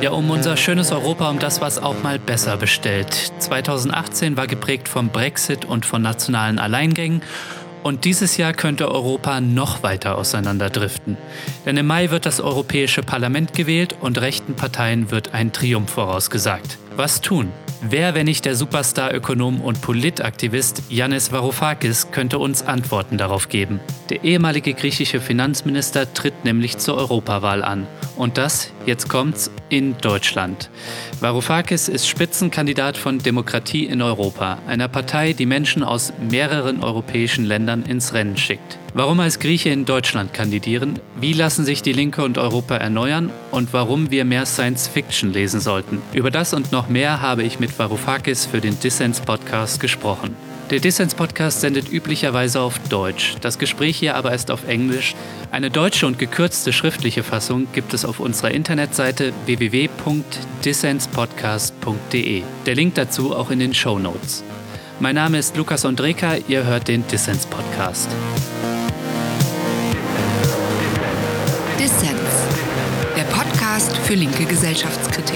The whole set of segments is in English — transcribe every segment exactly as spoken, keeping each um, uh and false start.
Ja, um unser schönes Europa, um das, was auch mal besser bestellt. zweitausendachtzehn war geprägt vom Brexit und von nationalen Alleingängen. Und dieses Jahr könnte Europa noch weiter auseinanderdriften. Denn im Mai wird das Europäische Parlament gewählt und rechten Parteien wird ein Triumph vorausgesagt. Was tun? Wer, wenn nicht der Superstar-Ökonom und Politaktivist Yanis Varoufakis, könnte uns Antworten darauf geben? Der ehemalige griechische Finanzminister tritt nämlich zur Europawahl an. Und das, jetzt kommt's, in Deutschland. Varoufakis ist Spitzenkandidat von Demokratie in Europa, einer Partei, die Menschen aus mehreren europäischen Ländern ins Rennen schickt. Warum als Grieche in Deutschland kandidieren, wie lassen sich die Linke und Europa erneuern und warum wir mehr Science-Fiction lesen sollten. Über das und noch mehr habe ich mit Varoufakis für den Dissens-Podcast gesprochen. Der Dissens-Podcast sendet üblicherweise auf Deutsch, das Gespräch hier aber ist auf Englisch. Eine deutsche und gekürzte schriftliche Fassung gibt es auf unserer Internetseite w w w punkt dissenspodcast punkt d e. Der Link dazu auch in den Shownotes. Mein Name ist Lukas Ondreka, ihr hört den Dissens-Podcast. Dissens, der Podcast für linke Gesellschaftskritik.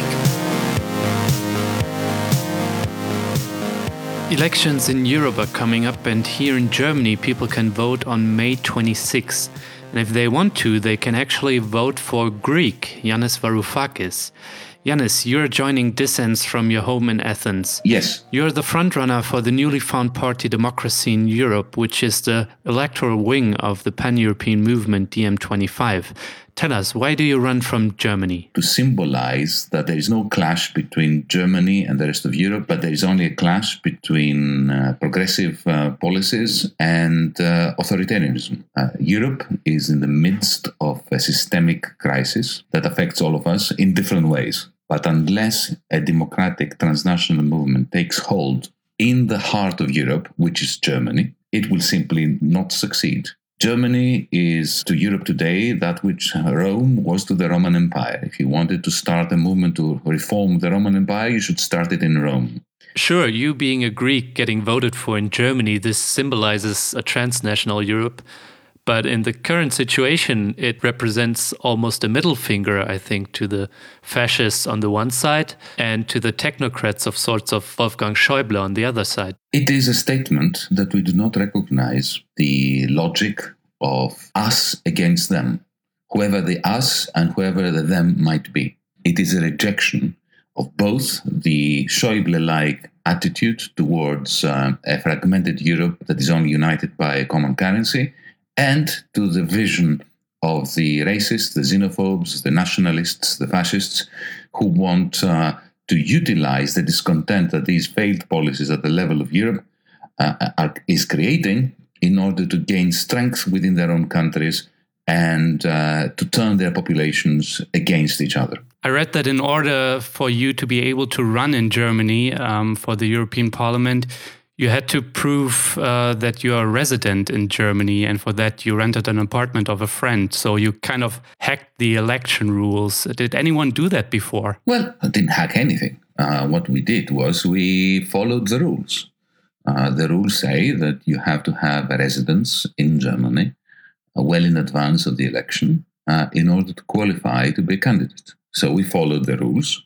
Elections in Europe are coming up, and here in Germany people can vote on May twenty-sixth. And if they want to, they can actually vote for Greek, Yanis Varoufakis. Yanis, you're joining Dissens from your home in Athens. Yes. You're the frontrunner for the newly found party Democracy in Europe, which is the electoral wing of the pan-European movement D M twenty-five. Tell us, why do you run from Germany? To symbolize that there is no clash between Germany and the rest of Europe, but there is only a clash between uh, progressive uh, policies and uh, authoritarianism. Uh, Europe is in the midst of a systemic crisis that affects all of us in different ways. But unless a democratic transnational movement takes hold in the heart of Europe, which is Germany, it will simply not succeed. Germany is to Europe today that which Rome was to the Roman Empire. If you wanted to start a movement to reform the Roman Empire, you should start it in Rome. Sure, you being a Greek getting voted for in Germany, this symbolizes a transnational Europe. But in the current situation, it represents almost a middle finger, I think, to the fascists on the one side and to the technocrats of sorts of Wolfgang Schäuble on the other side. It is a statement that we do not recognize the logic of us against them, whoever the us and whoever the them might be. It is a rejection of both the Schäuble-like attitude towards uh, a fragmented Europe that is only united by a common currency, and to the vision of the racists, the xenophobes, the nationalists, the fascists, who want uh, to utilize the discontent that these failed policies at the level of Europe uh, are, is creating in order to gain strength within their own countries and uh, to turn their populations against each other. I read that in order for you to be able to run in Germany um, for the European Parliament, you had to prove uh, that you are a resident in Germany, and for that you rented an apartment of a friend. So you kind of hacked the election rules. Did anyone do that before? Well, I didn't hack anything. Uh, what we did was we followed the rules. Uh, the rules say that you have to have a residence in Germany uh, well in advance of the election uh, in order to qualify to be a candidate. So we followed the rules.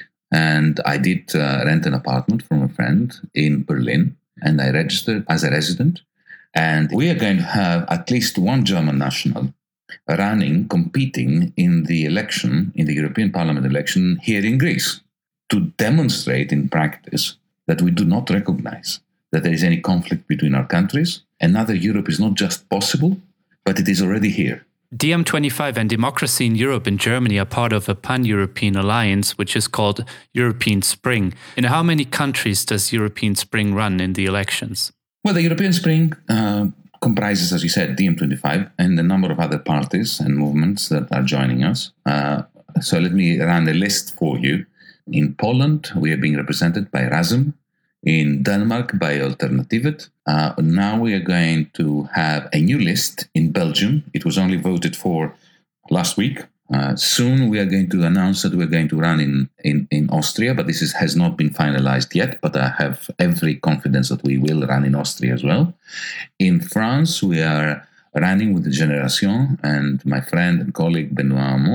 And I did uh, rent an apartment from a friend in Berlin, and I registered as a resident. And we are going to have at least one German national running, competing in the election, in the European Parliament election here in Greece, to demonstrate in practice that we do not recognize that there is any conflict between our countries. Another Europe is not just possible, but it is already here. D M twenty-five and Democracy in Europe and Germany are part of a pan-European alliance, which is called European Spring. In how many countries does European Spring run in the elections? Well, the European Spring uh, comprises, as you said, D M twenty-five and a number of other parties and movements that are joining us. Uh, so let me run a list for you. In Poland, we are being represented by Razem. In Denmark, by Alternativet. Uh, now we are going to have a new list in Belgium. It was only voted for last week. Uh, soon we are going to announce that we're going to run in, in, in Austria, but this is, has not been finalized yet, but I have every confidence that we will run in Austria as well. In France, we are running with the Génération and my friend and colleague Benoît Hamon.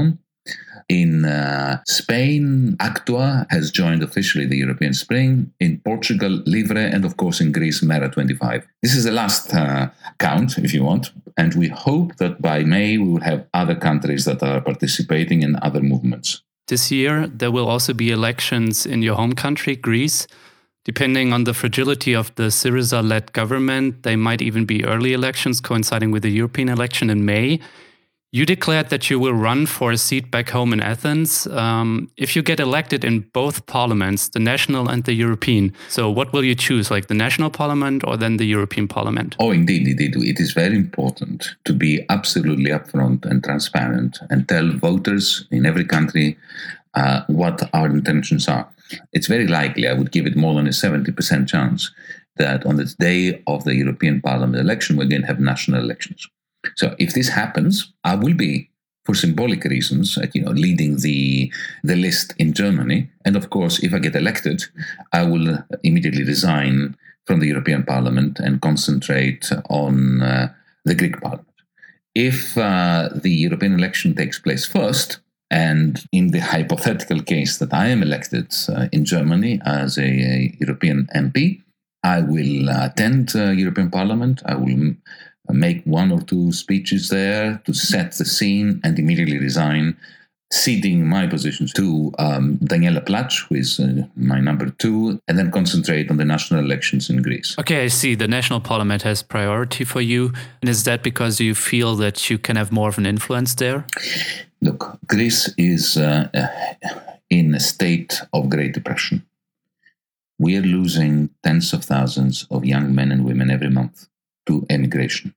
In uh, Spain, Actua has joined officially the European Spring. In Portugal, Livre, and of course in Greece, Mera twenty-five. This is the last uh, count, if you want, and we hope that by May we will have other countries that are participating in other movements. This year, there will also be elections in your home country, Greece. Depending on the fragility of the Syriza-led government, they might even be early elections coinciding with the European election in May. You declared that you will run for a seat back home in Athens. Um, if you get elected in both parliaments, the national and the European, so what will you choose, like the national parliament or then the European parliament? Oh, indeed, indeed. It is very important to be absolutely upfront and transparent and tell voters in every country uh, what our intentions are. It's very likely, I would give it more than a seventy percent chance, that on the day of the European Parliament election, we're going to have national elections. So if this happens, I will be, for symbolic reasons, you know, leading the the list in Germany. And of course, if I get elected, I will immediately resign from the European Parliament and concentrate on uh, the Greek Parliament. If uh, the European election takes place first, and in the hypothetical case that I am elected uh, in Germany as a, a European M P, I will attend uh, European Parliament. I will make one or two speeches there to set the scene and immediately resign, ceding my positions to um, Daniela Plach, who is uh, my number two, and then concentrate on the national elections in Greece. Okay, I see. The national parliament has priority for you. And is that because you feel that you can have more of an influence there? Look, Greece is uh, in a state of great depression. We are losing tens of thousands of young men and women every month to emigration.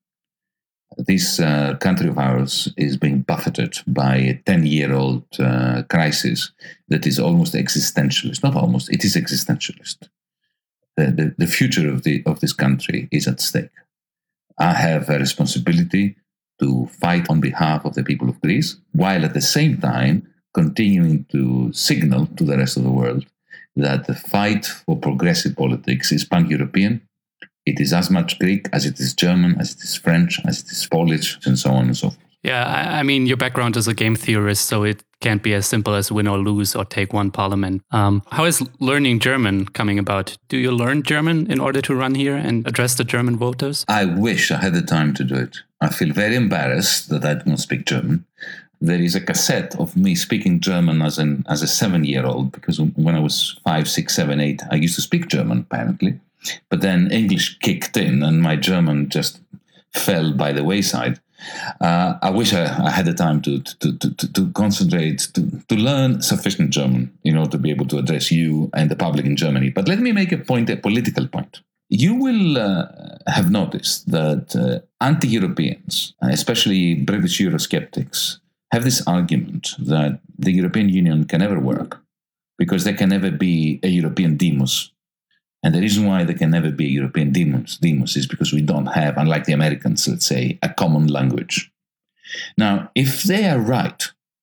This uh, country of ours is being buffeted by a ten-year-old uh, crisis that is almost existentialist. Not almost, it is existentialist. The, the, the future of, the, of this country is at stake. I have a responsibility to fight on behalf of the people of Greece, while at the same time continuing to signal to the rest of the world that the fight for progressive politics is pan-European. It is as much Greek as it is German, as it is French, as it is Polish, and so on and so forth. Yeah, I, I mean, your background is a game theorist, so it can't be as simple as win or lose or take one parliament. Um, how is learning German coming about? Do you learn German in order to run here and address the German voters? I wish I had the time to do it. I feel very embarrassed that I don't speak German. There is a cassette of me speaking German as an as a seven-year-old, because when I was five, six, seven, eight, I used to speak German, apparently. But then English kicked in and my German just fell by the wayside. Uh, I wish I, I had the time to to, to, to, to concentrate, to, to learn sufficient German in order to be able to address you and the public in Germany. But let me make a point, a political point. You will uh, have noticed that uh, anti-Europeans, especially British Eurosceptics, have this argument that the European Union can never work because there can never be a European demos. And the reason why there can never be a European demos, demos is because we don't have, unlike the Americans, let's say, a common language. Now, if they are right,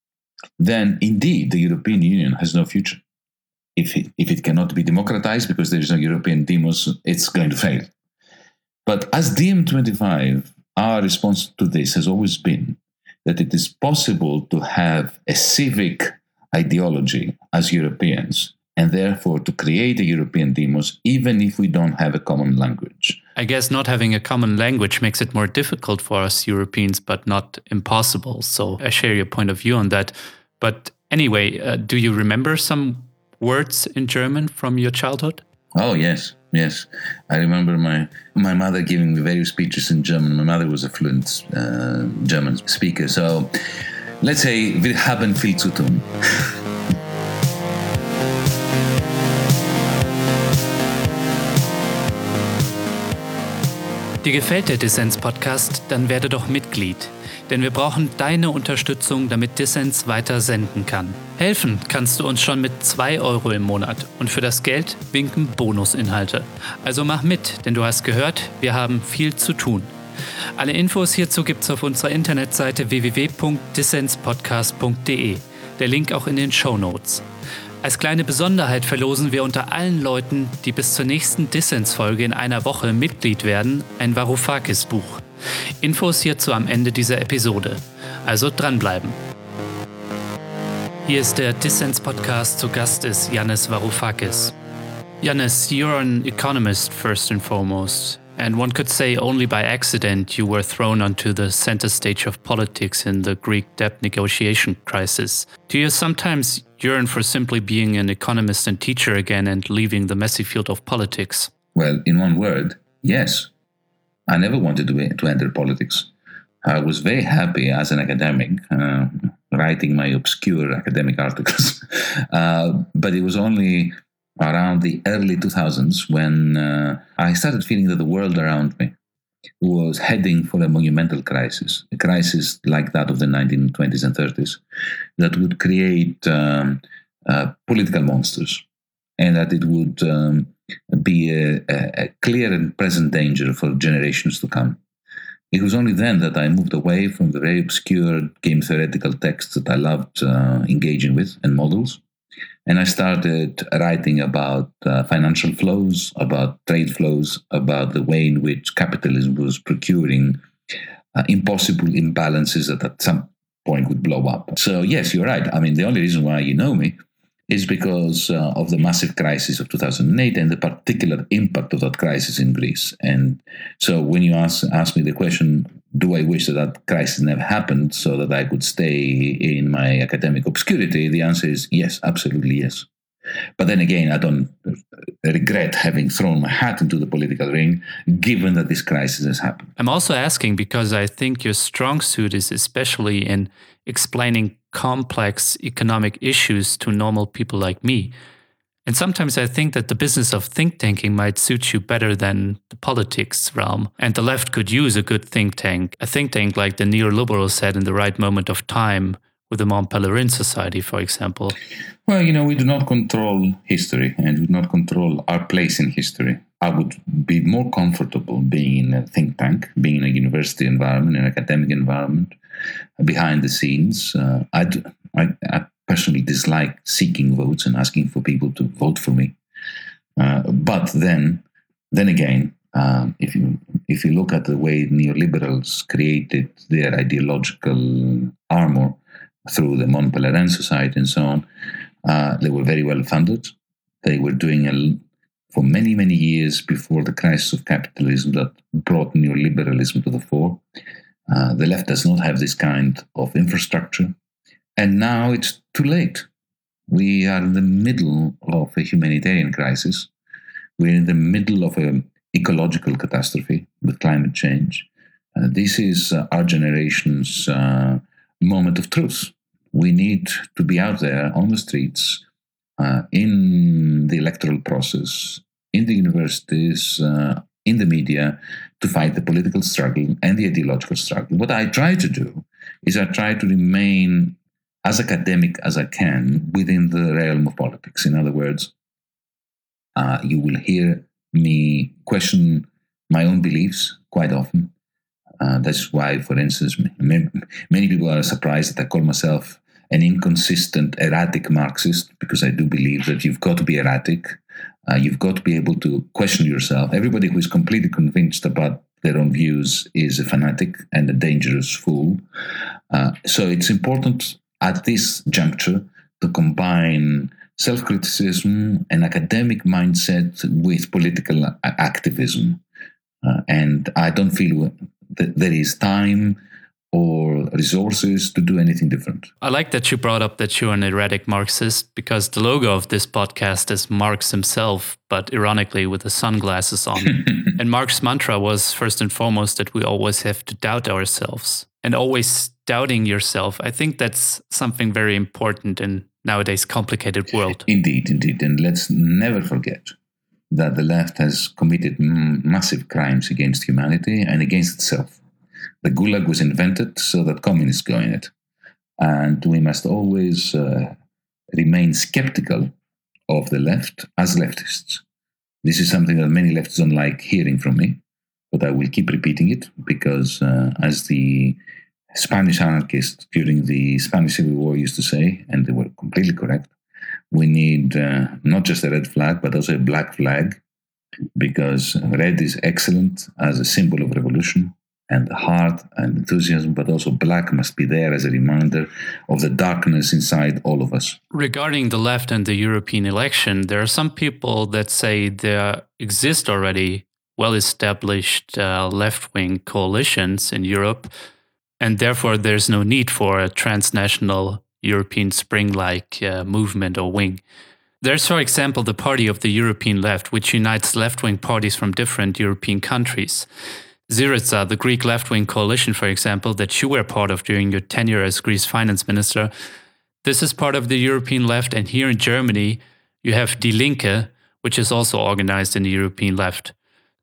then indeed the European Union has no future. If it, if it cannot be democratized because there is no European demos, it's going to fail. But as D M twenty-five, our response to this has always been that it is possible to have a civic ideology as Europeans, and therefore to create a European demos, even if we don't have a common language. I guess not having a common language makes it more difficult for us Europeans, but not impossible. So I share your point of view on that. But anyway, uh, do you remember some words in German from your childhood? Oh, yes, yes. I remember my, my mother giving me various speeches in German. My mother was a fluent uh, German speaker. So let's say, wir haben viel zu tun. Dir gefällt der Dissens-Podcast? Dann werde doch Mitglied. Denn wir brauchen deine Unterstützung, damit Dissens weiter senden kann. Helfen kannst du uns schon mit zwei Euro im Monat. Und für das Geld winken Bonusinhalte. Also mach mit, denn du hast gehört, wir haben viel zu tun. Alle Infos hierzu gibt's auf unserer Internetseite w w w punkt dissenspodcast punkt d e. Der Link auch in den Shownotes. Als kleine Besonderheit verlosen wir unter allen Leuten, die bis zur nächsten Dissens-Folge in einer Woche Mitglied werden, ein Varoufakis-Buch. Infos hierzu am Ende dieser Episode. Also dranbleiben. Hier ist der Dissens-Podcast. Zu Gast ist Yanis Varoufakis. Yanis, you're an economist first and foremost, and one could say only by accident you were thrown onto the center stage of politics in the Greek debt negotiation crisis. Do you sometimes yearn for simply being an economist and teacher again and leaving the messy field of politics? Well, in one word, yes. I never wanted to, to enter politics. I was very happy as an academic, uh, writing my obscure academic articles. uh, but it was only around the early two thousands when uh, I started feeling that the world around me was heading for a monumental crisis, a crisis like that of the nineteen twenties and thirties that would create um, uh, political monsters, and that it would um, be a, a, a clear and present danger for generations to come. It was only then that I moved away from the very obscure game theoretical texts that I loved uh, engaging with and models. And I started writing about uh, financial flows, about trade flows, about the way in which capitalism was procuring uh, impossible imbalances that at some point would blow up. So yes, you're right. I mean, the only reason why you know me is because uh, of the massive crisis of two thousand eight and the particular impact of that crisis in Greece. And so when you ask, ask me the question, do I wish that that crisis never happened so that I could stay in my academic obscurity? The answer is yes, absolutely yes. But then again, I don't regret having thrown my hat into the political ring, given that this crisis has happened. I'm also asking because I think your strong suit is especially in explaining complex economic issues to normal people like me. And sometimes I think that the business of think tanking might suit you better than the politics realm. And the left could use a good think tank, a think tank like the neoliberals said in the right moment of time, with the Mont Pelerin Society, for example. Well, you know, we do not control history and we do not control our place in history. I would be more comfortable being in a think tank, being in a university environment, an academic environment, behind the scenes. Uh, I, do, I, I personally dislike seeking votes and asking for people to vote for me. Uh, but then, then again, um, if you if you look at the way neoliberals created their ideological armor through the Mont Pelerin Society and so on, uh, they were very well funded. They were doing a, for many, many years before the crisis of capitalism that brought neoliberalism to the fore. Uh, the left does not have this kind of infrastructure. And now it's too late. We are in the middle of a humanitarian crisis. We're in the middle of an ecological catastrophe with climate change. Uh, this is uh, our generation's uh, moment of truth. We need to be out there on the streets, uh, in the electoral process, in the universities, uh, in the media, to fight the political struggle and the ideological struggle. What I try to do is I try to remain as academic as I can within the realm of politics. In other words, uh, you will hear me question my own beliefs quite often. Uh, that's why, for instance, many, many people are surprised that I call myself an inconsistent, erratic Marxist, because I do believe that you've got to be erratic. Uh, you've got to be able to question yourself. Everybody who is completely convinced about their own views is a fanatic and a dangerous fool. Uh, so it's important at this juncture to combine self-criticism and academic mindset with political a- activism. Uh, and I don't feel that there is time or resources to do anything different. I like that you brought up that you're an erratic Marxist, because the logo of this podcast is Marx himself, but ironically with the sunglasses on. And Marx's mantra was first and foremost that we always have to doubt ourselves. And always doubting yourself, I think that's something very important in nowadays complicated world. Indeed, indeed. And let's never forget that the left has committed m- massive crimes against humanity and against itself. The Gulag was invented so that communists go in it. And we must always uh, remain skeptical of the left as leftists. This is something that many leftists don't like hearing from me, but I will keep repeating it because uh, as the Spanish anarchists during the Spanish Civil War used to say, and they were completely correct, we need uh, not just a red flag, but also a black flag, because red is excellent as a symbol of revolution. and the heart and enthusiasm, but also black must be there as a reminder of the darkness inside all of us. Regarding the left and the European election, there are some people that say there exist already well-established uh, left-wing coalitions in Europe, and therefore there's no need for a transnational European Spring-like uh, movement or wing. There's, for example, the Party of the European Left, which unites left-wing parties from different European countries. Syriza, the Greek left-wing coalition, for example, that you were part of during your tenure as Greece finance minister, this is part of the European left. And here in Germany, you have Die Linke, which is also organized in the European left.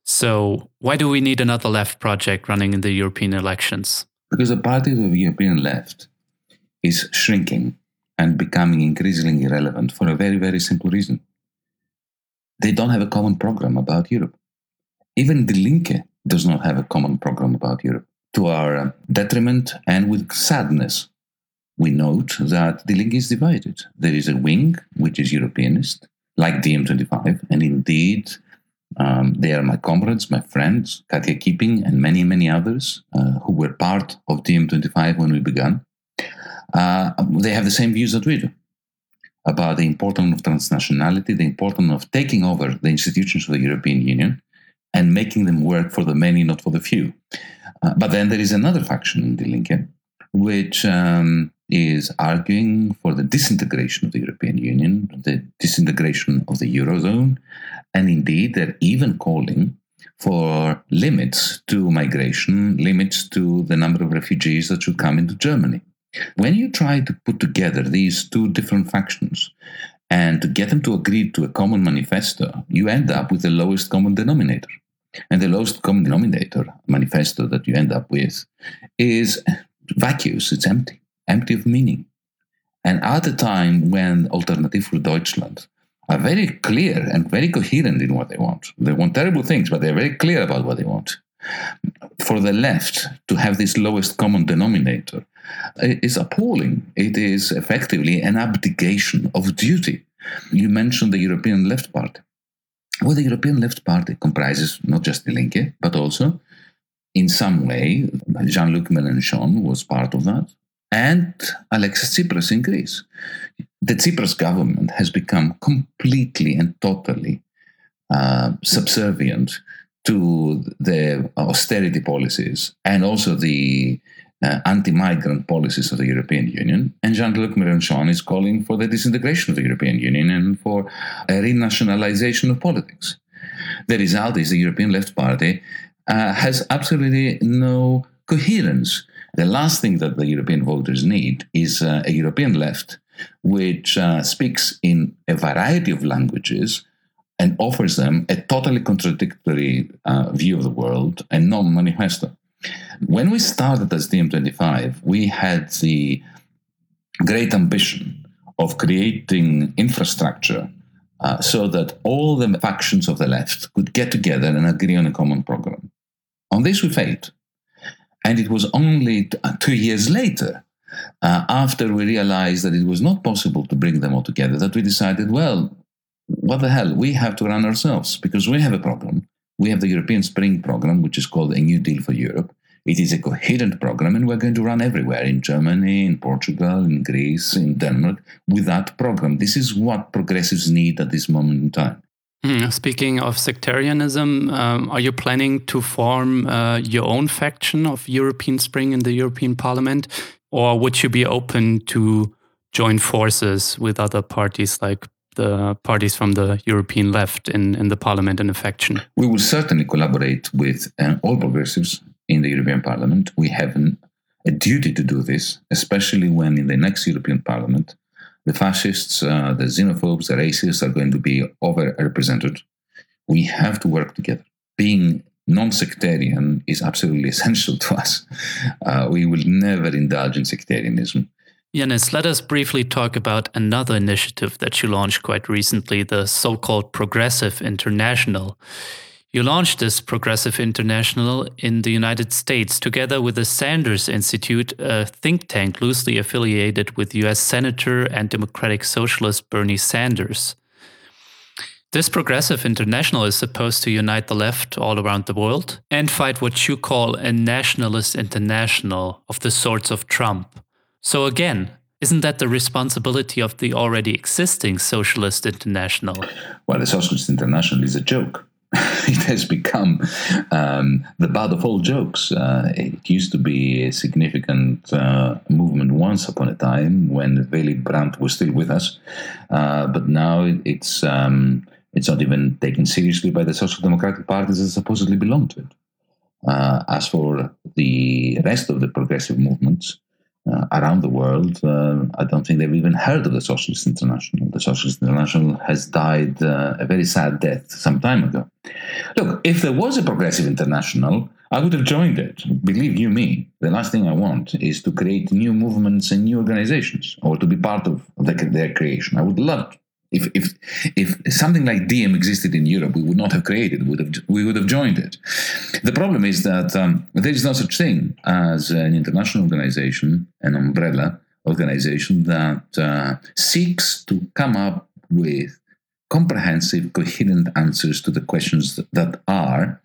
So why do we need another left project running in the European elections? Because the party of the European left is shrinking and becoming increasingly irrelevant for a very, very simple reason. They don't have a common program about Europe. Even Die Linke does not have a common program about Europe. To our detriment and with sadness, we note that Die Linke is divided. There is a wing which is Europeanist, like D M twenty-five, and indeed um, they are my comrades, my friends, Katja Kipping and many, many others uh, who were part of D M twenty-five when we began. Uh, they have the same views that we do about the importance of transnationality, the importance of taking over the institutions of the European Union and making them work for the many, not for the few. Uh, but then there is another faction in Die Linke, which um, is arguing for the disintegration of the European Union, the disintegration of the Eurozone, and indeed they're even calling for limits to migration, limits to the number of refugees that should come into Germany. When you try to put together these two different factions and to get them to agree to a common manifesto, you end up with the lowest common denominator. And the lowest common denominator manifesto that you end up with is vacuous, it's empty, empty of meaning. And at a time when Alternative für Deutschland are very clear and very coherent in what they want, they want terrible things, but they're very clear about what they want. For the left to have this lowest common denominator is appalling. It is effectively an abdication of duty. You mentioned the European Left Party. Well, the European Left Party comprises not just Die Linke, but also, in some way, Jean-Luc Mélenchon was part of that, and Alexis Tsipras in Greece. The Tsipras government has become completely and totally uh, subservient to the austerity policies and also the uh, anti-migrant policies of the European Union. And Jean-Luc Mélenchon is calling for the disintegration of the European Union and for a renationalization of politics. The result is the European Left Party uh, has absolutely no coherence. The last thing that the European voters need is uh, a European left which uh, speaks in a variety of languages and offers them a totally contradictory uh, view of the world and non-manifesto. When we started as D M twenty-five, we had the great ambition of creating infrastructure uh, so that all the factions of the left could get together and agree on a common program. On this we failed. And it was only t- two years later, uh, after we realized that it was not possible to bring them all together, that we decided, well, what the hell, we have to run ourselves because we have a problem. We have the European Spring program, which is called A New Deal for Europe. It is a coherent program, and we're going to run everywhere, in Germany, in Portugal, in Greece, in Denmark, with that program. This is what progressives need at this moment in time. Mm, speaking of sectarianism, um, are you planning to form uh, your own faction of European Spring in the European Parliament? Or would you be open to join forces with other parties like the parties from the European left in, in the parliament in a faction? We will certainly collaborate with uh, all progressives in the European Parliament. We have an, a duty to do this, especially when in the next European Parliament, the fascists, uh, the xenophobes, the racists are going to be overrepresented. We have to work together. Being non-sectarian is absolutely essential to us. Uh, we will never indulge in sectarianism. Yanis, let us briefly talk about another initiative that you launched quite recently, the so-called Progressive International. You launched this Progressive International in the United States together with the Sanders Institute, a think tank loosely affiliated with U S Senator and Democratic Socialist Bernie Sanders. This Progressive International is supposed to unite the left all around the world and fight what you call a nationalist international of the sorts of Trump. So again, isn't that the responsibility of the already existing Socialist International? Well, the Socialist International is a joke. It has become um, the butt of all jokes. Uh, it used to be a significant uh, movement once upon a time when Willy Brandt was still with us, uh, but now it's um, it's not even taken seriously by the Social Democratic parties that supposedly belong to it. Uh, as for the rest of the progressive movements uh, around the world, uh, I don't think they've even heard of the Socialist International. The Socialist International has died uh, a very sad death some time ago. Look, if there was a Progressive International, I would have joined it. Believe you me, the last thing I want is to create new movements and new organizations or to be part of the, their creation. I would love to. If if if something like D iEM existed in Europe, we would not have created it. We would have, we would have joined it. The problem is that um, there is no such thing as an international organization, an umbrella organization that uh, seeks to come up with comprehensive, coherent answers to the questions that are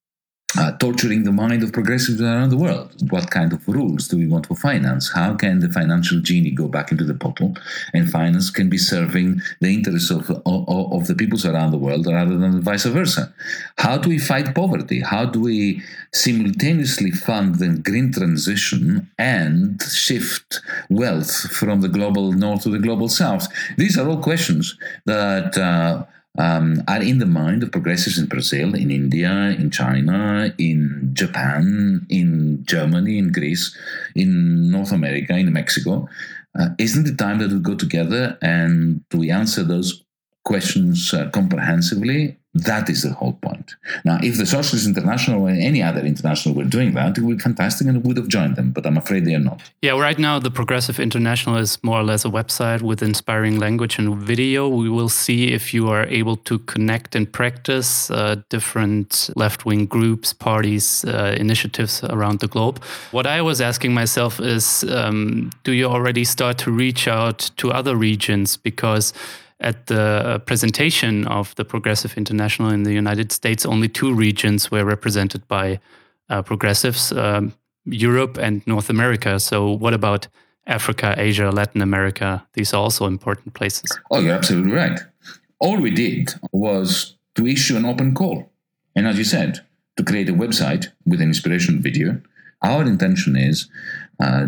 uh, torturing the mind of progressives around the world. What kind of rules do we want for finance? How can the financial genie go back into the bottle and finance can be serving the interests of, of, of the peoples around the world rather than vice versa? How do we fight poverty? How do we simultaneously fund the green transition and shift wealth from the global north to the global south? These are all questions that uh, Um, are in the mind of progressives in Brazil, in India, in China, in Japan, in Germany, in Greece, in North America, in Mexico. Uh, isn't it time that we go together and we answer those questions uh, comprehensively? That is the whole point. Now, if the Socialist International or any other international were doing that, it would be fantastic and we would have joined them, but I'm afraid they are not. Yeah, right now the Progressive International is more or less a website with inspiring language and video. We will see if you are able to connect and practice uh, different left-wing groups, parties, uh, initiatives around the globe. What I was asking myself is, um, do you already start to reach out to other regions? Because at the presentation of the Progressive International in the United States, only two regions were represented by uh, progressives, um, Europe and North America. So what about Africa, Asia, Latin America? These are also important places. Oh, you're absolutely right. All we did was to issue an open call. And as you said, to create a website with an inspiration video. Our intention is uh,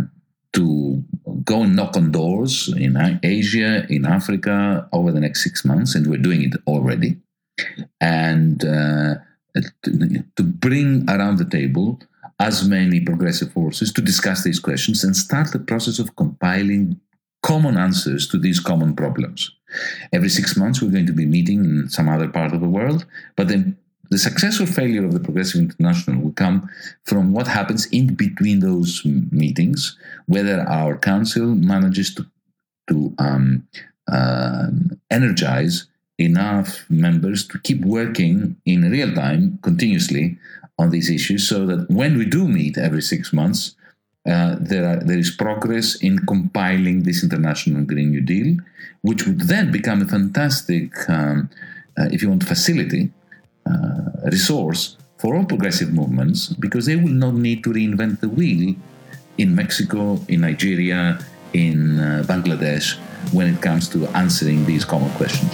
to go and knock on doors in Asia, in Africa over the next six months, and we're doing it already. And uh, to, to bring around the table as many progressive forces to discuss these questions and start the process of compiling common answers to these common problems. Every six months, we're going to be meeting in some other part of the world, but then the success or failure of the Progressive International will come from what happens in between those meetings, whether our council manages to, to um, uh, energize enough members to keep working in real time, continuously, on these issues, so that when we do meet every six months, uh, there, are, there is progress in compiling this International Green New Deal, which would then become a fantastic, um, uh, if you want, facility, Uh, resource for all progressive movements, because they will not need to reinvent the wheel in Mexico, in Nigeria, in uh, Bangladesh, when it comes to answering these common questions.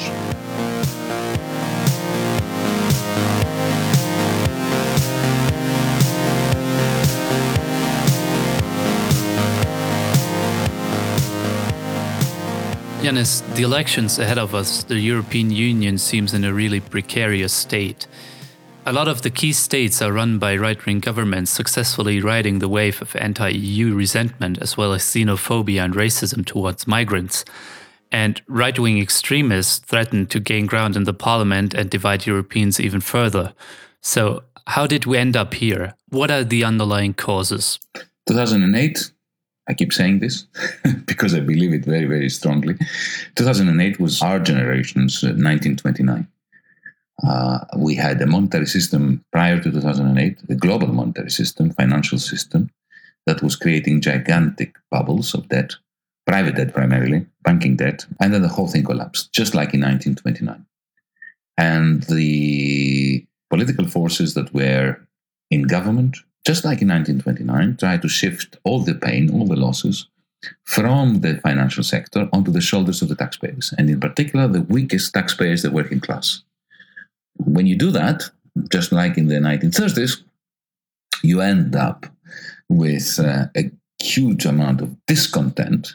Yanis, the elections ahead of us, the European Union seems in a really precarious state. A lot of the key states are run by right-wing governments successfully riding the wave of anti-E U resentment as well as xenophobia and racism towards migrants. And right-wing extremists threaten to gain ground in the parliament and divide Europeans even further. So how did we end up here? What are the underlying causes? two thousand eight, I keep saying this because I believe it very, very strongly. two thousand eight was our generation's uh, nineteen twenty-nine. Uh, we had a monetary system prior to two thousand eight, the global monetary system, financial system, that was creating gigantic bubbles of debt, private debt primarily, banking debt, and then the whole thing collapsed, just like in nineteen twenty-nine. And the political forces that were in government, just like in nineteen twenty-nine, tried to shift all the pain, all the losses from the financial sector onto the shoulders of the taxpayers, and in particular, the weakest taxpayers, the working class. When you do that, just like in the nineteen thirties, you end up with uh, a huge amount of discontent.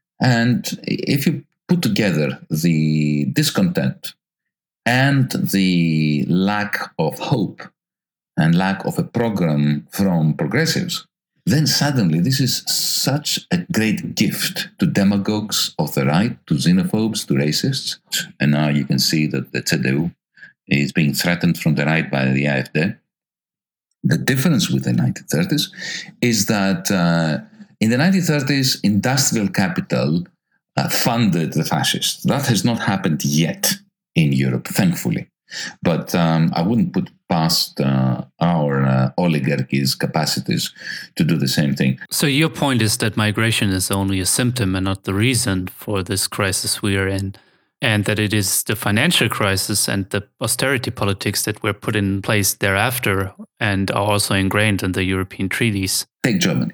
And if you put together the discontent and the lack of hope and lack of a program from progressives, then suddenly this is such a great gift to demagogues of the right, to xenophobes, to racists. And now you can see that the C D U is being threatened from the right by the A F D. The difference with the nineteen thirties is that uh, in the nineteen thirties, industrial capital uh, funded the fascists. That has not happened yet in Europe, thankfully. But um, I wouldn't put past uh, our uh, oligarchies' capacities to do the same thing. So your point is that migration is only a symptom and not the reason for this crisis we are in, and that it is the financial crisis and the austerity politics that were put in place thereafter and are also ingrained in the European treaties. Take Germany.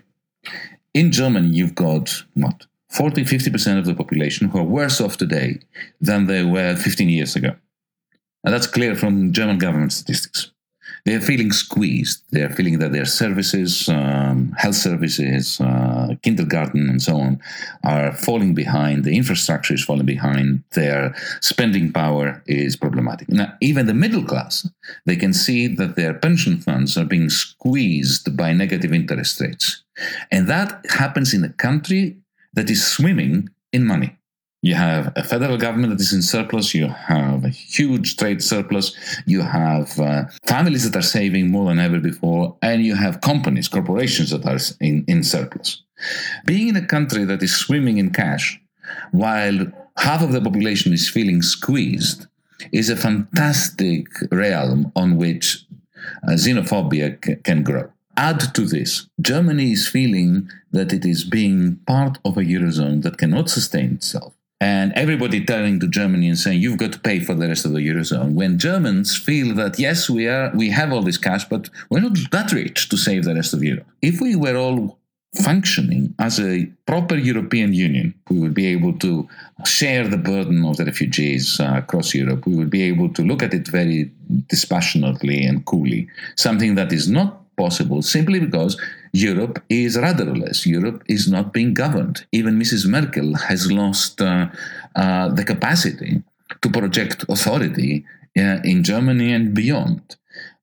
In Germany, you've got, what, forty, fifty percent of the population who are worse off today than they were fifteen years ago. And that's clear from German government statistics. They're feeling squeezed. They're feeling that their services, um, health services, uh, kindergarten, and so on, are falling behind. The infrastructure is falling behind. Their spending power is problematic. Now, even the middle class, they can see that their pension funds are being squeezed by negative interest rates. And that happens in a country that is swimming in money. You have a federal government that is in surplus. You have a huge trade surplus. You have uh, families that are saving more than ever before. And you have companies, corporations that are in, in surplus. Being in a country that is swimming in cash, while half of the population is feeling squeezed, is a fantastic realm on which uh, xenophobia c- can grow. Add to this, Germany is feeling that it is being part of a Eurozone that cannot sustain itself. And everybody turning to Germany and saying, you've got to pay for the rest of the Eurozone. When Germans feel that, yes, we are, we have all this cash, but we're not that rich to save the rest of Europe. If we were all functioning as a proper European Union, we would be able to share the burden of the refugees uh, across Europe. We would be able to look at it very dispassionately and coolly, something that is not possible simply because Europe is rudderless. Europe is not being governed. Even Missus Merkel has lost uh, uh, the capacity to project authority uh, in Germany and beyond.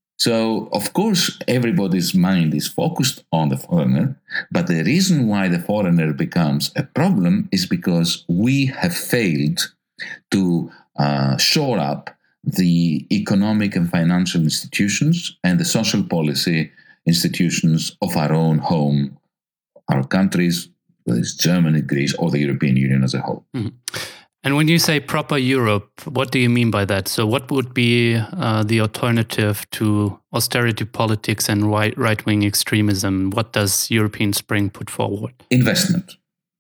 So, of course, everybody's mind is focused on the foreigner, but the reason why the foreigner becomes a problem is because we have failed to uh, shore up the economic and financial institutions and the social policy institutions of our own home, our countries, whether it's Germany, Greece, or the European Union as a whole. Mm-hmm. And when you say proper Europe, what do you mean by that? So what would be uh, the alternative to austerity politics and right, right-wing extremism? What does European Spring put forward? Investment.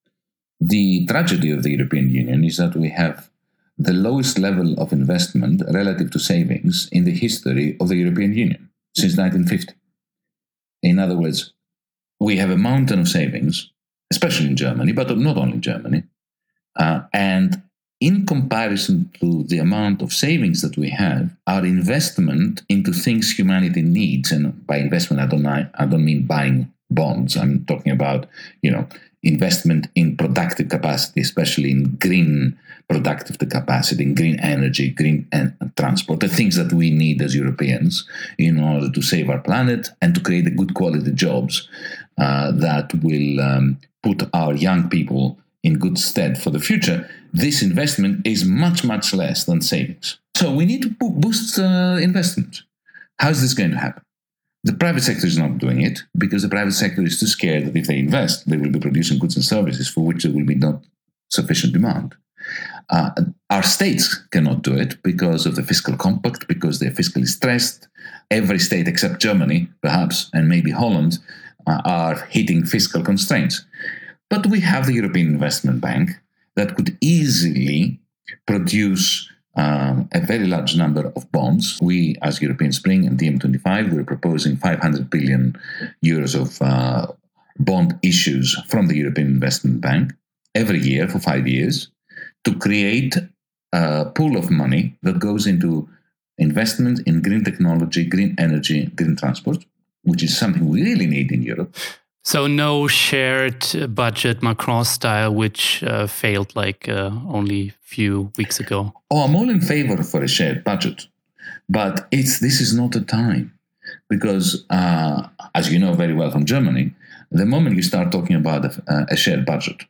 The tragedy of the European Union is that we have the lowest level of investment relative to savings in the history of the European Union since nineteen fifty. In other words, we have a mountain of savings, especially in Germany, but not only in Germany. Uh, and in comparison to the amount of savings that we have, our investment into things humanity needs, and by investment, I don't, I don't mean buying bonds. I'm talking about, you know, investment in productive capacity, especially in green productive capacity, in green energy, green en- transport, the things that we need as Europeans in order to save our planet and to create a good quality jobs uh, that will um, put our young people in good stead for the future. This investment is much, much less than savings. So we need to bo- boost uh, investment. How is this going to happen? The private sector is not doing it because the private sector is too scared that if they invest, they will be producing goods and services for which there will be not sufficient demand. Uh, our states cannot do it because of the fiscal compact, because they're fiscally stressed. Every state except Germany, perhaps, and maybe Holland, uh, are hitting fiscal constraints. But we have the European Investment Bank that could easily produce um, a very large number of bonds. We, as European Spring and D M twenty-five, we're proposing five hundred billion euros of uh, bond issues from the European Investment Bank every year for five years to create a pool of money that goes into investment in green technology, green energy, green transport, which is something we really need in Europe. So no shared budget Macron style, which uh, failed like uh, only a few weeks ago. Oh, I'm all in favor for a shared budget, but it's this is not the time because, uh, as you know very well from Germany, the moment you start talking about a, a shared budget,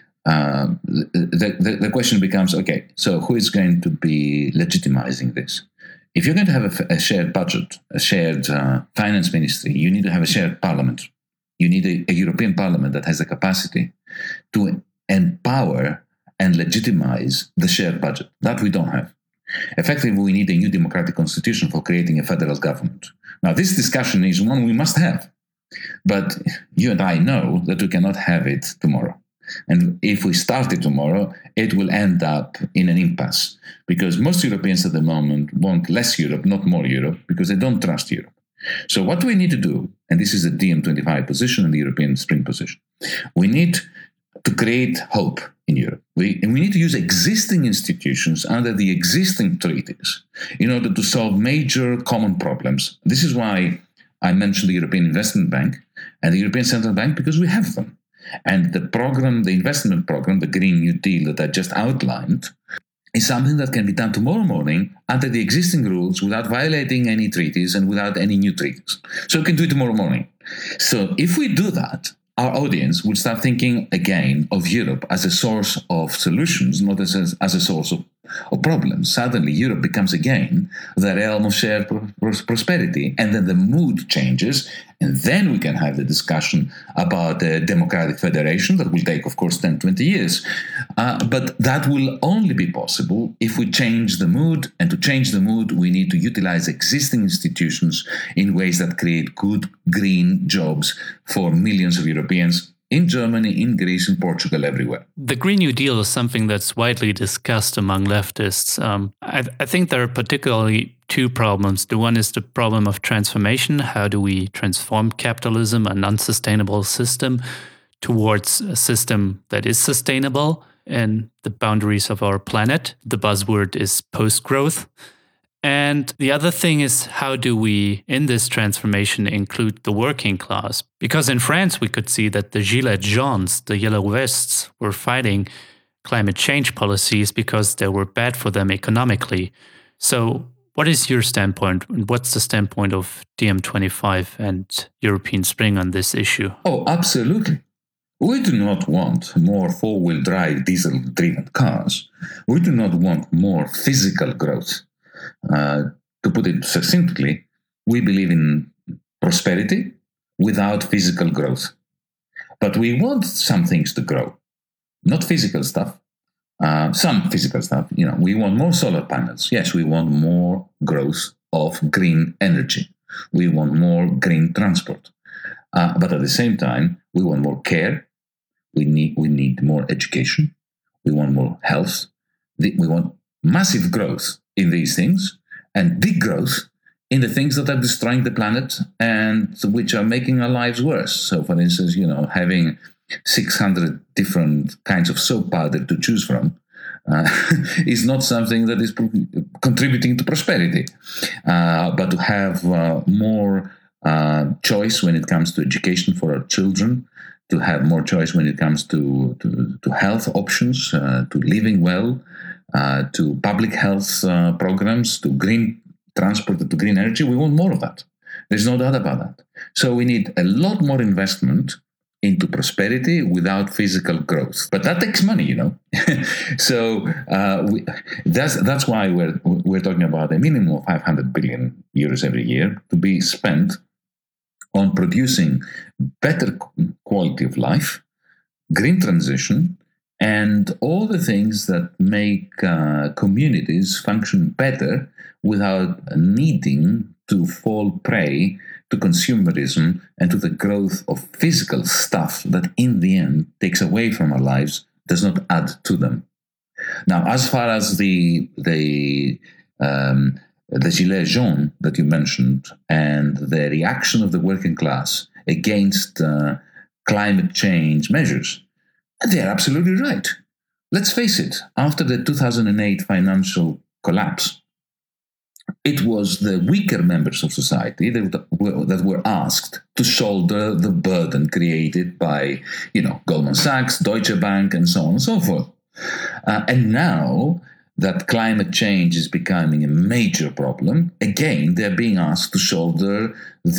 uh, the, the, the question becomes, okay, so who is going to be legitimizing this? If you're going to have a, a shared budget, a shared uh, finance ministry, you need to have a shared parliament. You need a, a European Parliament that has the capacity to empower and legitimize the shared budget. That we don't have. Effectively, we need a new democratic constitution for creating a federal government. Now, this discussion is one we must have. But you and I know that we cannot have it tomorrow. And if we start it tomorrow, it will end up in an impasse. Because most Europeans at the moment want less Europe, not more Europe, because they don't trust Europe. So what we need to do, and this is the D M twenty-five position and the European Spring position, we need to create hope in Europe. We, and we need to use existing institutions under the existing treaties in order to solve major common problems. This is why I mentioned the European Investment Bank and the European Central Bank, because we have them. And the program, the investment program, the Green New Deal that I just outlined, is something that can be done tomorrow morning under the existing rules without violating any treaties and without any new treaties. So we can do it tomorrow morning. So if we do that, our audience will start thinking again of Europe as a source of solutions, not as a, as a source of, of problems. Suddenly, Europe becomes again the realm of shared pros- prosperity, and then the mood changes, and then we can have the discussion about a democratic federation that will take, of course, ten, twenty years. Uh, but that will only be possible if we change the mood, and to change the mood, we need to utilize existing institutions in ways that create good green jobs for millions of Europeans in Germany, in Greece, in Portugal, everywhere. The Green New Deal is something that's widely discussed among leftists. Um, I, I think there are particularly two problems. The one is the problem of transformation. How do we transform capitalism, an unsustainable system, towards a system that is sustainable in the boundaries of our planet? The buzzword is post-growth. And the other thing is, how do we, in this transformation, include the working class? Because in France, we could see that the Gilets jaunes, the yellow vests, were fighting climate change policies because they were bad for them economically. So what is your standpoint? What's the standpoint of D M twenty-five and European Spring on this issue? Oh, absolutely. We do not want more four-wheel drive diesel-driven cars. We do not want more physical growth. Uh, to put it succinctly, we believe in prosperity without physical growth. But we want some things to grow, not physical stuff, uh, some physical stuff. You know, we want more solar panels. Yes, we want more growth of green energy. We want more green transport. Uh, but at the same time, we want more care. We need we need more education. We want more health. We want massive growth in these things and big growth in the things that are destroying the planet and which are making our lives worse. So, for instance, you know, having six hundred different kinds of soap powder to choose from uh, is not something that is pro- contributing to prosperity. Uh, but to have uh, more uh, choice when it comes to education for our children, to have more choice when it comes to, to, to health options, uh, to living well, Uh, to public health uh, programs, to green transport, to green energy. We want more of that. There's no doubt about that. So we need a lot more investment into prosperity without physical growth. But that takes money, you know. so uh, we, that's that's why we're we're talking about a minimum of five hundred billion euros every year to be spent on producing better quality of life, green transition, and all the things that make uh, communities function better without needing to fall prey to consumerism and to the growth of physical stuff that in the end takes away from our lives, does not add to them. Now, as far as the the um, the Gilets jaunes that you mentioned and the reaction of the working class against uh, climate change measures, they're absolutely right. Let's face it, after the two thousand eight financial collapse, it was the weaker members of society that were, that were asked to shoulder the burden created by, you know, Goldman Sachs, Deutsche Bank, and so on and so forth. Uh, and now that climate change is becoming a major problem, again, they're being asked to shoulder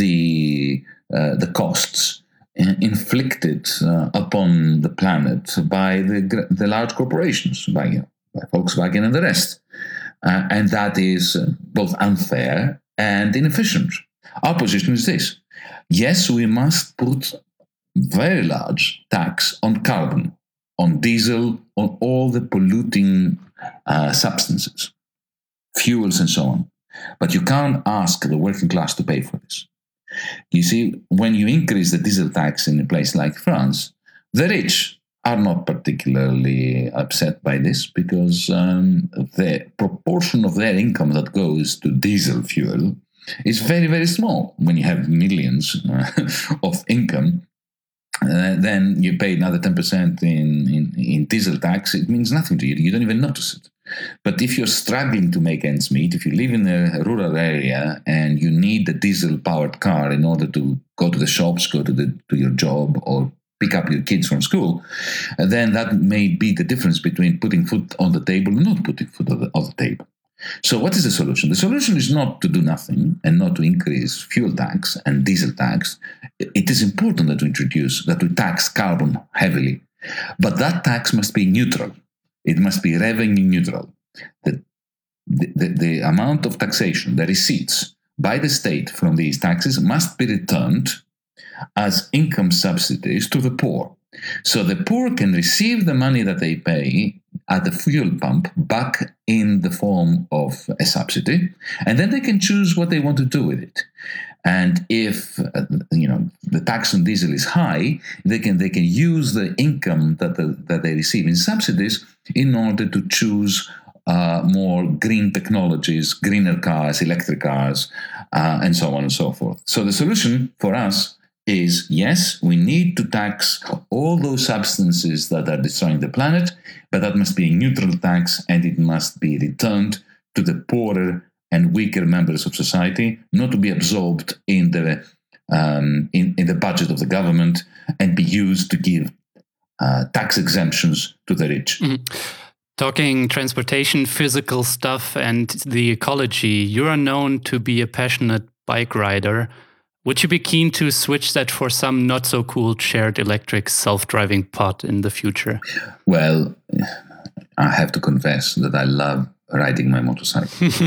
the uh, the costs inflicted uh, upon the planet by the the large corporations, by, you know, by Volkswagen and the rest. Uh, and that is uh, both unfair and inefficient. Our position is this. Yes, we must put very large tax on carbon, on diesel, on all the polluting uh, substances, fuels and so on. But you can't ask the working class to pay for this. You see, when you increase the diesel tax in a place like France, the rich are not particularly upset by this because um, the proportion of their income that goes to diesel fuel is very, very small. When you have millions uh, of income, uh, then you pay another ten percent in, in, in diesel tax. It means nothing to you. You don't even notice it. But if you're struggling to make ends meet, if you live in a rural area and you need a diesel-powered car in order to go to the shops, go to the to your job, or pick up your kids from school, then that may be the difference between putting food on the table and not putting food on the, on the table. So what is the solution? The solution is not to do nothing and not to increase fuel tax and diesel tax. It is important that we introduce, that we tax carbon heavily, but that tax must be neutral. It must be revenue neutral. The, the, the amount of taxation, the receipts by the state from these taxes must be returned as income subsidies to the poor. So the poor can receive the money that they pay at the fuel pump back in the form of a subsidy, and then they can choose what they want to do with it. And if uh, you know the tax on diesel is high, they can they can use the income that the, that they receive in subsidies in order to choose uh, more green technologies, greener cars, electric cars, uh, and so on and so forth. So the solution for us is, yes, we need to tax all those substances that are destroying the planet, but that must be a neutral tax and it must be returned to the poorer and weaker members of society, not to be absorbed in the um, in, in the budget of the government and be used to give uh, tax exemptions to the rich. Mm-hmm. Talking transportation, physical stuff, and the ecology, you are known to be a passionate bike rider. Would you be keen to switch that for some not so cool shared electric self-driving pod in the future? Well, I have to confess that I love riding my motorcycle.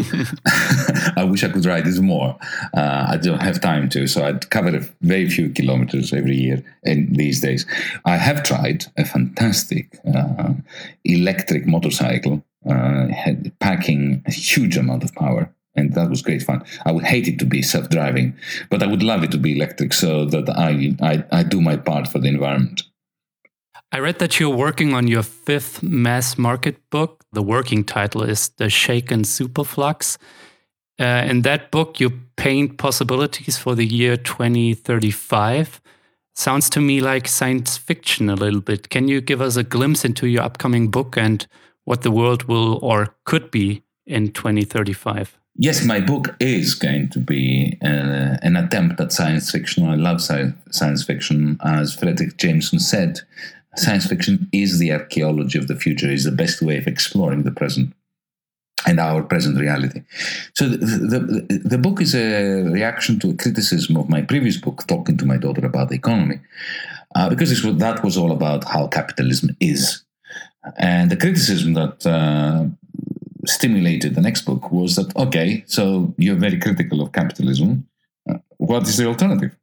I wish I could ride it more. Uh, I don't have time to, so I'd cover a very few kilometers every year in these days. I have tried a fantastic uh, electric motorcycle, uh, packing a huge amount of power. And that was great fun. I would hate it to be self-driving, but I would love it to be electric so that I, I, I do my part for the environment. I read that you're working on your fifth mass market book. The working title is The Shaken Superflux. Uh, in that book, you paint possibilities for the year twenty thirty-five. Sounds to me like science fiction a little bit. Can you give us a glimpse into your upcoming book and what the world will or could be in twenty thirty-five? Yes, my book is going to be uh, an attempt at science fiction. I love sci- science fiction. As Frederick Jameson said, science fiction is the archaeology of the future, is the best way of exploring the present and our present reality. So the, the, the book is a reaction to a criticism of my previous book, Talking to My Daughter About the Economy, uh, because this was, that was all about how capitalism is. And the criticism that uh, stimulated the next book was that, okay, so you're very critical of capitalism. Uh, what is the alternative?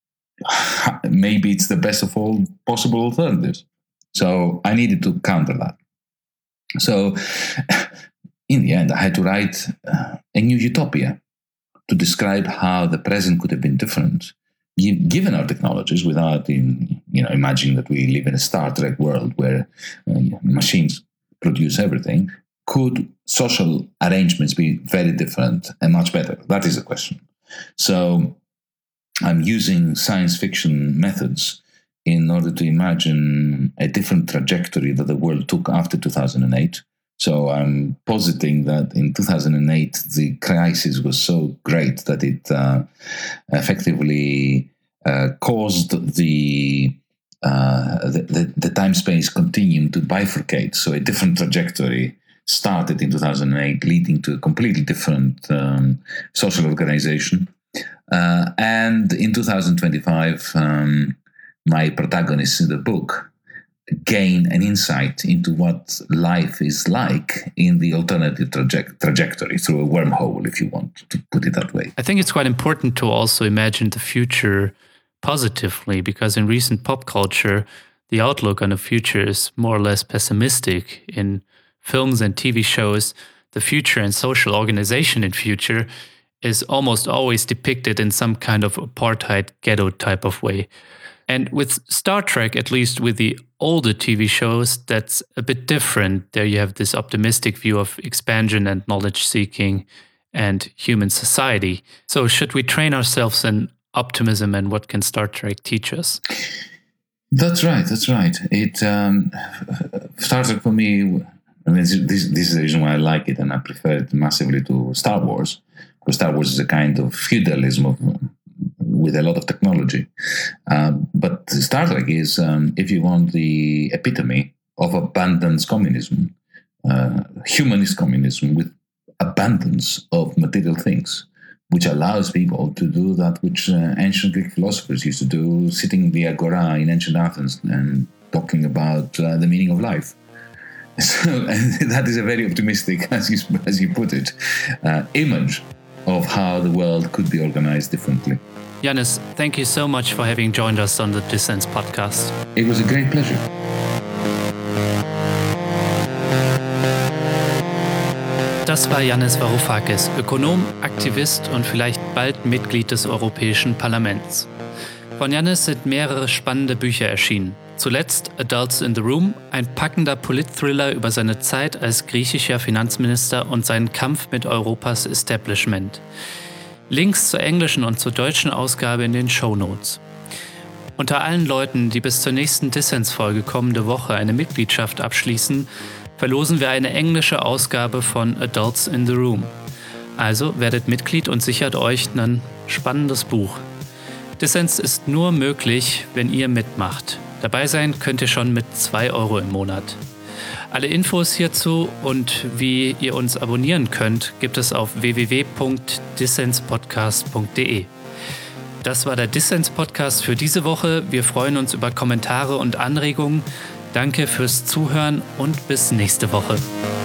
Maybe it's the best of all possible alternatives. So I needed to counter that. So in the end, I had to write uh, a new utopia to describe how the present could have been different, given our technologies, without in, you know, imagining that we live in a Star Trek world where uh, machines produce everything, could social arrangements be very different and much better? That is the question. So I'm using science fiction methods in order to imagine a different trajectory that the world took after two thousand eight. So I'm positing that in two thousand eight, the crisis was so great that it uh, effectively uh, caused the, uh, the, the, the time-space continuum to bifurcate. So a different trajectory started in two thousand eight, leading to a completely different um, social organization. Uh, and in two thousand twenty-five, um, my protagonists in the book gain an insight into what life is like in the alternative traje- trajectory through a wormhole, if you want to put it that way. I think it's quite important to also imagine the future positively, because in recent pop culture, the outlook on the future is more or less pessimistic. In films and T V shows, the future and social organization in future is almost always depicted in some kind of apartheid ghetto type of way. And with Star Trek, at least with the older T V shows, that's a bit different. There you have this optimistic view of expansion and knowledge-seeking and human society. So should we train ourselves in optimism, and what can Star Trek teach us? That's right, that's right. It um, Star Trek for me, I mean, this, this is the reason why I like it and I prefer it massively to Star Wars, because Star Wars is a kind of feudalism of with a lot of technology. Uh, but Star Trek is, um, if you want, the epitome of abundance communism, uh, humanist communism with abundance of material things, which allows people to do that which uh, ancient Greek philosophers used to do, sitting in the agora in ancient Athens and talking about uh, the meaning of life. So and that is a very optimistic, as you, as you put it, uh, image of how the world could be organized differently. Yannis, thank you so much for having joined us on the Dissens podcast. It was a great pleasure. Das war Yannis Varoufakis, Ökonom, Aktivist und vielleicht bald Mitglied des Europäischen Parlaments. Von Yannis sind mehrere spannende Bücher erschienen. Zuletzt Adults in the Room, ein packender Polit-Thriller über seine Zeit als griechischer Finanzminister und seinen Kampf mit Europas Establishment. Links zur englischen und zur deutschen Ausgabe in den Shownotes. Unter allen Leuten, die bis zur nächsten Dissens-Folge kommende Woche eine Mitgliedschaft abschließen, verlosen wir eine englische Ausgabe von Adults in the Room. Also werdet Mitglied und sichert euch ein spannendes Buch. Dissens ist nur möglich, wenn ihr mitmacht. Dabei sein könnt ihr schon mit zwei Euro im Monat. Alle Infos hierzu und wie ihr uns abonnieren könnt, gibt es auf w w w punkt dissenspodcast punkt d e. Das war der Dissens-Podcast für diese Woche. Wir freuen uns über Kommentare und Anregungen. Danke fürs Zuhören und bis nächste Woche.